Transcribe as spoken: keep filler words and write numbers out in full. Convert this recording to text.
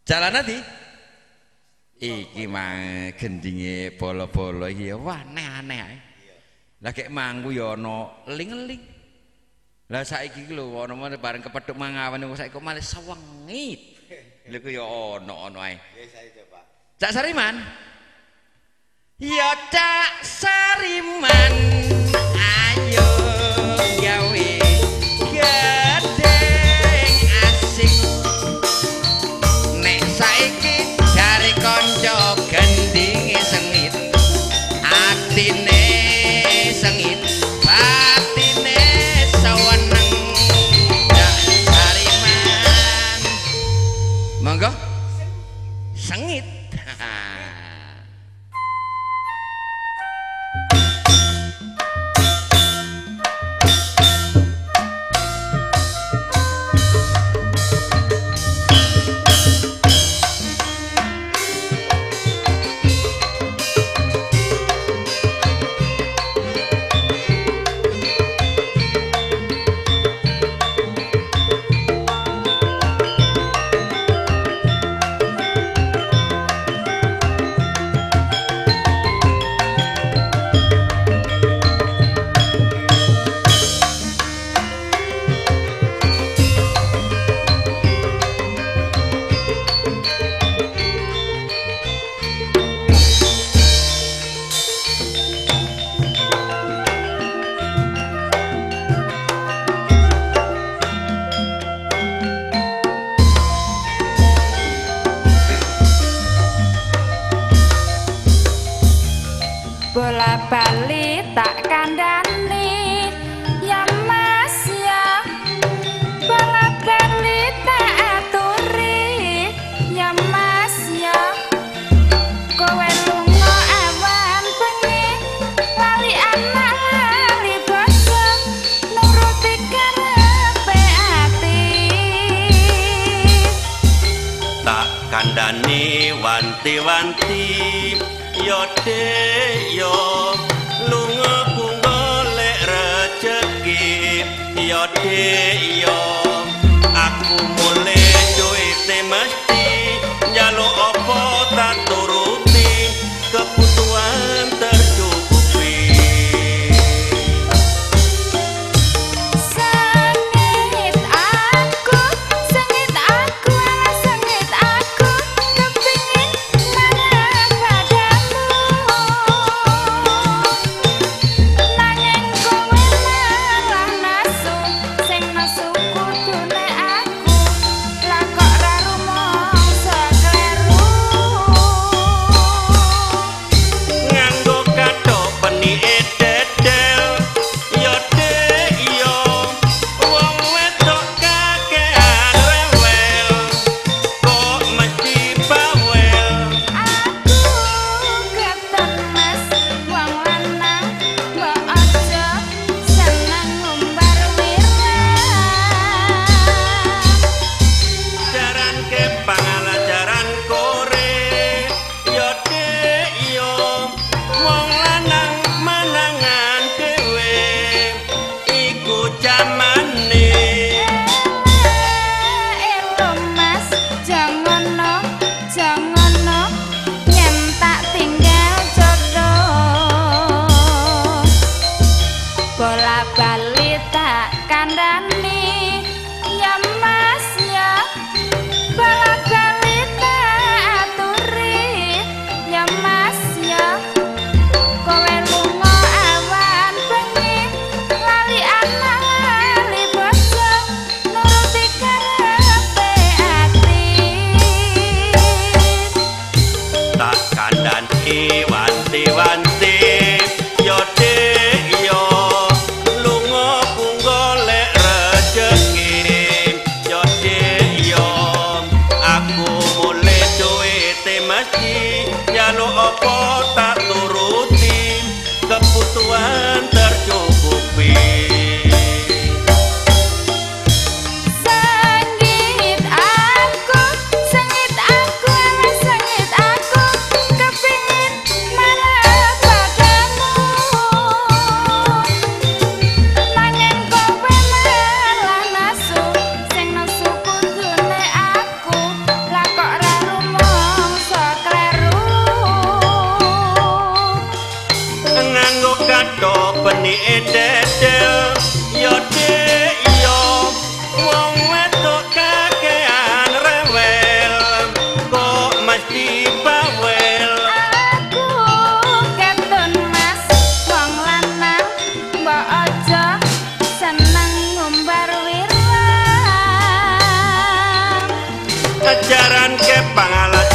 Jalan nanti iki mang gendinge bolo-bolo iki wah aneh-aneh ae. Lah kek mangku ya ana eling-eling. Lah saiki iki lho ana bareng kepethuk mangawan saiki kok malah sewengit. Lha ku ya ana-ana ae. Nggih saiki Pak. Cak Sariman. Ya Cak Sariman ayo gawe gedeng asik. Nek saiki jare kanca gendinge sengit atine sengit batine saweneng Cak Sariman monggo sengit. Bola bali tak kandani ya Mas ya, bola bali tak aturi ya Mas ya. Kowe lunga awan bengi lali anak lali basa nuruti karepe ati. Tak kandani wanti-wanti yo de yo lunga ku golek rejeki yo de yo aku mulai duite mesti njaluk apa tak turuti kebutuhan tercukupi. Sengit aku, sengit aku, ala sengit aku kepingin marah padamu. Nanging kowe malah nasu, sing nasu kudune aku. Lah kok ra rumangsa kleru. Nganggo kathok penike dedel yo de yo wong wedok kakean rewel kok mesti bawel. Aku ketemes wong lanang mbok aja seneng ngumbar wirah. Jaran ke pangalajaran kore yo de yo wong lanang menangan dhewe iku jamane. Elo Mas jangan no jangan no yen tak tinggal jodoh. Bola bali tak kandani ya Mas ya, bola bali tak aturi ya Mas ya. Kowe lunga awan bengi lali anak lali basa nuruti karepe ati. Tak kandani wanti-wanti yo de yo lunga ku golek rejeki yo de yo aku mulai duite mesti njaluk apa tak turuti kebutuhan tercukupi. Sengit aku, sengit aku, ala sengit aku kepingin marah padamu. Nanging kowe malah nasu, sing nasu kudune aku. Lah kok ra ajaran ke pangalan